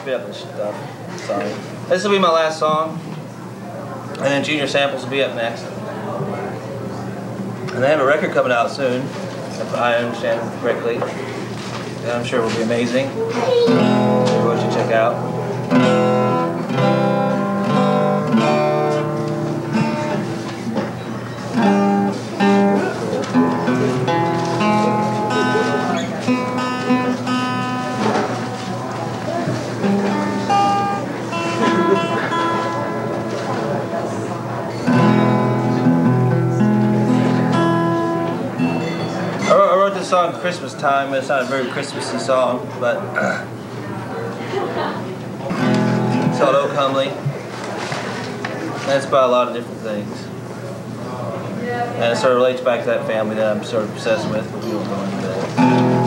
speed up this stuff. Sorry. This will be my last song. And then Junior Samples will be up next. And they have a record coming out soon, if I understand correctly. And I'm sure it will be amazing. Everyone should check out. I wrote this song at Christmas time. It's not a very Christmassy song, but it's called "Oh Comely," and it's about a lot of different things. And it sort of relates back to that family that I'm sort of obsessed with, but we won't go into that.